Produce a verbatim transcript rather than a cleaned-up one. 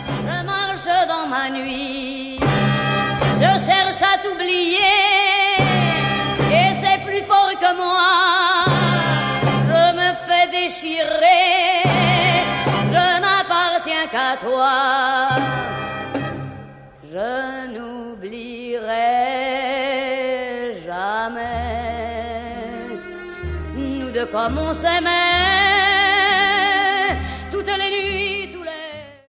je marche dans ma nuit, je cherche à t'oublier, et c'est plus fort que moi, je me fais déchirer, je n'appartiens qu'à toi, je n'oublierai jamais nous deux comme on s'aimait.